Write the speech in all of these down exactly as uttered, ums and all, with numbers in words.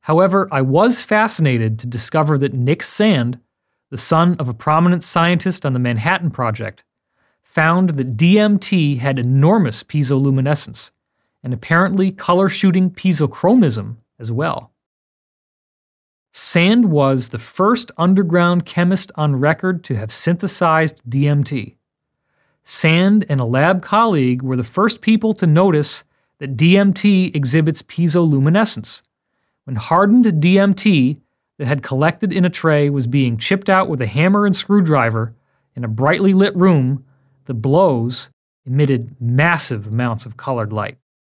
However, I was fascinated to discover that Nick Sand, the son of a prominent scientist on the Manhattan Project, found that D M T had enormous piezoluminescence and apparently color-shooting piezochromism as well. Sand was the first underground chemist on record to have synthesized D M T. Sand and a lab colleague were the first people to notice that D M T exhibits piezoluminescence. When hardened D M T that had collected in a tray was being chipped out with a hammer and screwdriver in a brightly lit room, the blows emitted massive amounts of colored light.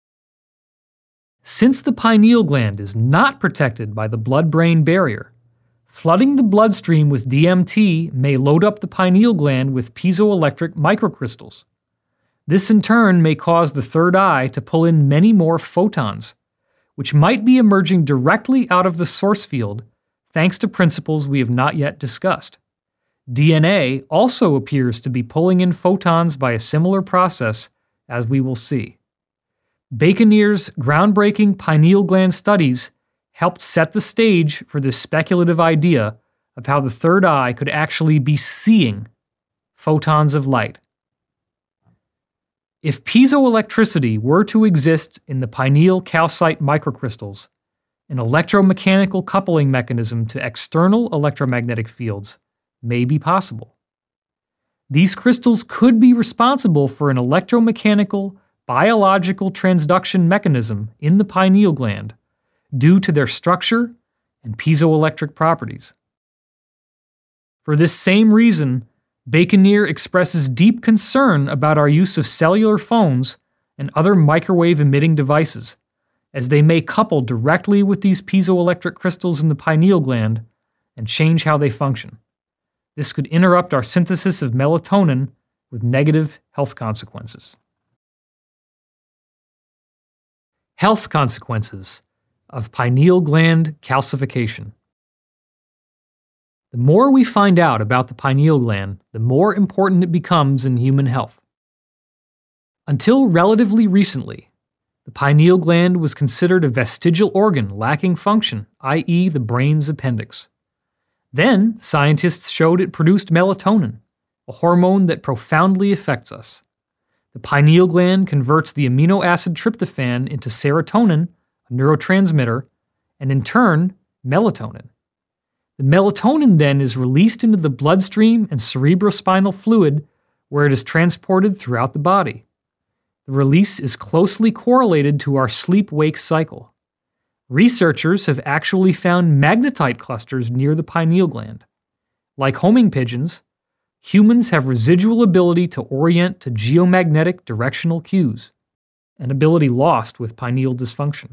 Since the pineal gland is not protected by the blood-brain barrier, flooding the bloodstream with D M T may load up the pineal gland with piezoelectric microcrystals. This in turn may cause the third eye to pull in many more photons, which might be emerging directly out of the source field thanks to principles we have not yet discussed. D N A also appears to be pulling in photons by a similar process, as we will see. Baconier's groundbreaking pineal gland studies helped set the stage for this speculative idea of how the third eye could actually be seeing photons of light. If piezoelectricity were to exist in the pineal calcite microcrystals, an electromechanical coupling mechanism to external electromagnetic fields may be possible. These crystals could be responsible for an electromechanical biological transduction mechanism in the pineal gland due to their structure and piezoelectric properties. For this same reason, Baconier expresses deep concern about our use of cellular phones and other microwave-emitting devices, as they may couple directly with these piezoelectric crystals in the pineal gland and change how they function. This could interrupt our synthesis of melatonin with negative health consequences. Health consequences of pineal gland calcification. The more we find out about the pineal gland, the more important it becomes in human health. Until relatively recently, the pineal gland was considered a vestigial organ lacking function, that is the brain's appendix. Then, scientists showed it produced melatonin, a hormone that profoundly affects us. The pineal gland converts the amino acid tryptophan into serotonin, a neurotransmitter, and in turn, melatonin. The melatonin then is released into the bloodstream and cerebrospinal fluid, where it is transported throughout the body. The release is closely correlated to our sleep-wake cycle. Researchers have actually found magnetite clusters near the pineal gland. Like homing pigeons, humans have residual ability to orient to geomagnetic directional cues, an ability lost with pineal dysfunction.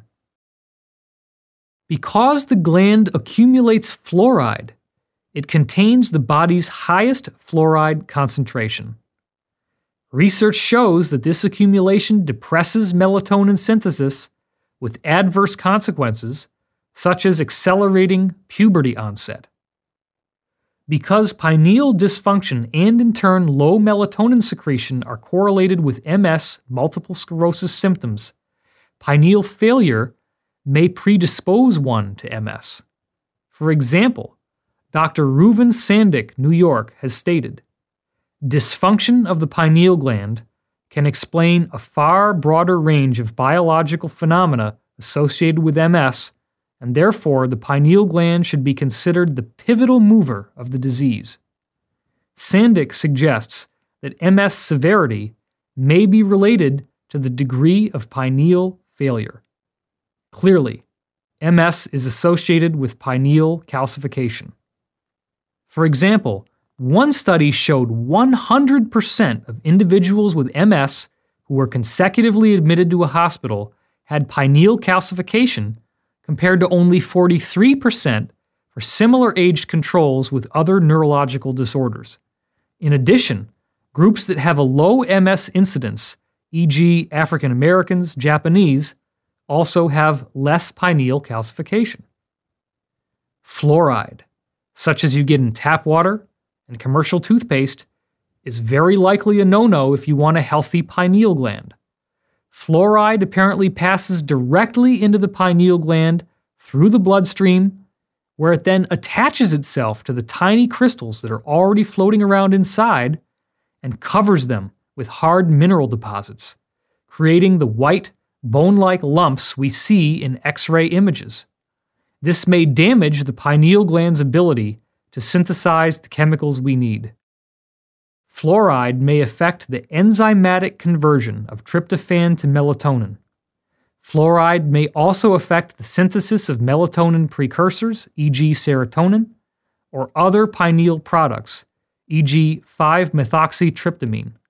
Because the gland accumulates fluoride, it contains the body's highest fluoride concentration. Research shows that this accumulation depresses melatonin synthesis with adverse consequences, such as accelerating puberty onset. Because pineal dysfunction and in turn low melatonin secretion are correlated with M S, multiple sclerosis symptoms, pineal failure may predispose one to M S. For example, Doctor Reuven Sandick, New York, has stated, "Dysfunction of the pineal gland can explain a far broader range of biological phenomena associated with M S, and therefore the pineal gland should be considered the pivotal mover of the disease." Sandick suggests that M S severity may be related to the degree of pineal failure. Clearly, M S is associated with pineal calcification. For example, one study showed one hundred percent of individuals with M S who were consecutively admitted to a hospital had pineal calcification, compared to only forty-three percent for similar aged controls with other neurological disorders. In addition, groups that have a low M S incidence, for example African Americans, Japanese, also have less pineal calcification. Fluoride, such as you get in tap water and commercial toothpaste, is very likely a no-no if you want a healthy pineal gland. Fluoride apparently passes directly into the pineal gland through the bloodstream, where it then attaches itself to the tiny crystals that are already floating around inside and covers them with hard mineral deposits, creating the white, bone-like lumps we see in X-ray images. This may damage the pineal gland's ability to synthesize the chemicals we need. Fluoride may affect the enzymatic conversion of tryptophan to melatonin. Fluoride may also affect the synthesis of melatonin precursors, for example serotonin, or other pineal products, for example five-methoxytryptamine.